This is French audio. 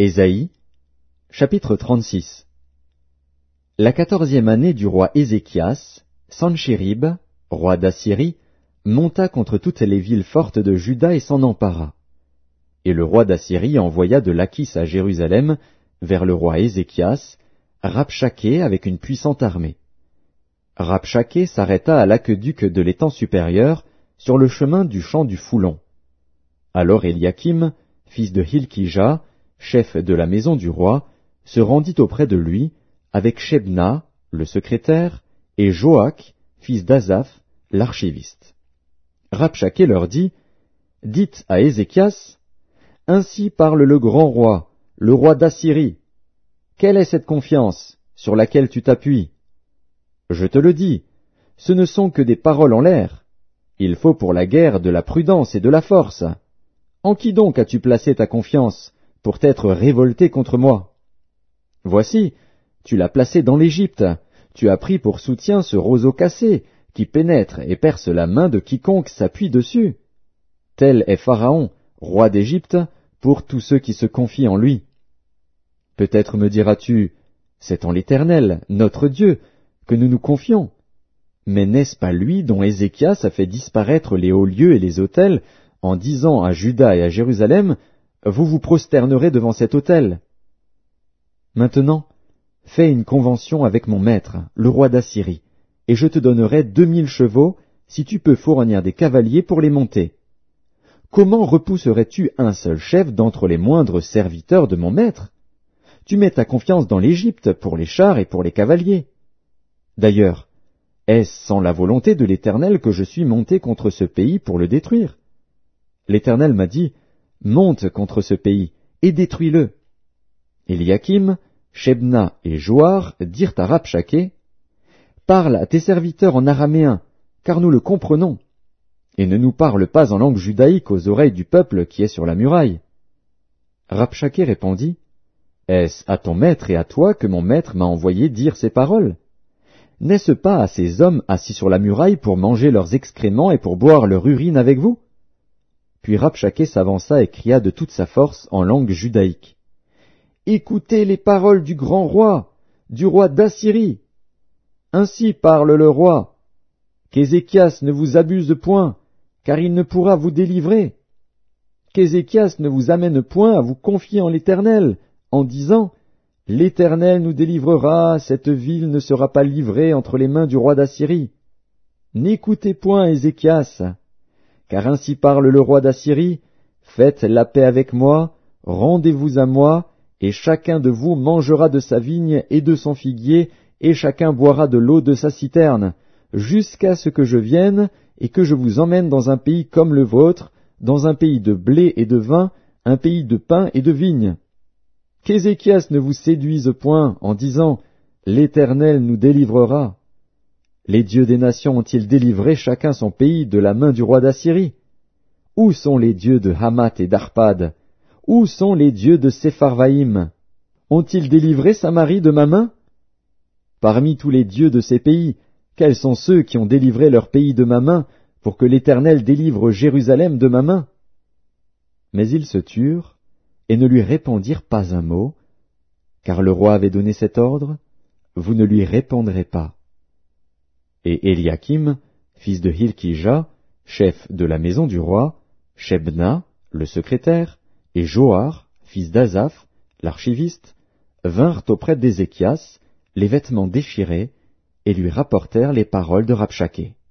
Ésaïe, chapitre 36. La 14e année du roi Ézéchias, Sanchérib, roi d'Assyrie, monta contre toutes les villes fortes de Juda et s'en empara. Et le roi d'Assyrie envoya de Lachis à Jérusalem, vers le roi Ézéchias, Rabshaké avec une puissante armée. Rabshaké s'arrêta à l'aqueduc de l'étang supérieur, sur le chemin du champ du Foulon. Alors Éliakim, fils de Hilkija, chef de la maison du roi, se rendit auprès de lui, avec Shebna, le secrétaire, et Joach, fils d'Azaph, l'archiviste. Rabshaké leur dit, « Dites à Ézéchias, ainsi parle le grand roi, le roi d'Assyrie. Quelle est cette confiance sur laquelle tu t'appuies? Je te le dis, ce ne sont que des paroles en l'air. Il faut pour la guerre de la prudence et de la force. En qui donc as-tu placé ta confiance pour t'être révolté contre moi? Voici, tu l'as placé dans l'Égypte, tu as pris pour soutien ce roseau cassé, qui pénètre et perce la main de quiconque s'appuie dessus. Tel est Pharaon, roi d'Égypte, pour tous ceux qui se confient en lui. Peut-être me diras-tu, c'est en l'Éternel, notre Dieu, que nous nous confions. Mais n'est-ce pas lui dont Ézéchias a fait disparaître les hauts lieux et les autels, en disant à Juda et à Jérusalem, vous vous prosternerez devant cet autel? Maintenant, fais une convention avec mon maître, le roi d'Assyrie, et je te donnerai 2000 chevaux, si tu peux fournir des cavaliers pour les monter. Comment repousserais-tu un seul chef d'entre les moindres serviteurs de mon maître? Tu mets ta confiance dans l'Égypte pour les chars et pour les cavaliers. D'ailleurs, est-ce sans la volonté de l'Éternel que je suis monté contre ce pays pour le détruire? L'Éternel m'a dit, monte contre ce pays et détruis-le. Éliakim, Shebna et Joar dirent à Rabshaké, parle à tes serviteurs en araméen, car nous le comprenons, et ne nous parle pas en langue judaïque aux oreilles du peuple qui est sur la muraille. Rabshaké répondit, est-ce à ton maître et à toi que mon maître m'a envoyé dire ces paroles? N'est-ce pas à ces hommes assis sur la muraille pour manger leurs excréments et pour boire leur urine avec vous? Puis Rabshaké s'avança et cria de toute sa force en langue judaïque. Écoutez les paroles du grand roi, du roi d'Assyrie. Ainsi parle le roi. Qu'Ézéchias ne vous abuse point, car il ne pourra vous délivrer. Qu'Ézéchias ne vous amène point à vous confier en l'Éternel, en disant, l'Éternel nous délivrera, cette ville ne sera pas livrée entre les mains du roi d'Assyrie. N'écoutez point Ézéchias, car ainsi parle le roi d'Assyrie, faites la paix avec moi, rendez-vous à moi, et chacun de vous mangera de sa vigne et de son figuier, et chacun boira de l'eau de sa citerne, jusqu'à ce que je vienne et que je vous emmène dans un pays comme le vôtre, dans un pays de blé et de vin, un pays de pain et de vigne. Qu'Ézéchias ne vous séduise point en disant « L'Éternel nous délivrera ». Les dieux des nations ont-ils délivré chacun son pays de la main du roi d'Assyrie? Où sont les dieux de Hamath et d'Arpad? Où sont les dieux de Sepharvaïm? Ont-ils délivré Samarie de ma main? Parmi tous les dieux de ces pays, quels sont ceux qui ont délivré leur pays de ma main, pour que l'Éternel délivre Jérusalem de ma main? Mais ils se turent, et ne lui répondirent pas un mot, car le roi avait donné cet ordre, vous ne lui répondrez pas. Et Éliakim, fils de Hilkija, chef de la maison du roi, Shebna, le secrétaire, et Joar, fils d'Azaph, l'archiviste, vinrent auprès d'Ézéchias, les vêtements déchirés, et lui rapportèrent les paroles de Rabshaké.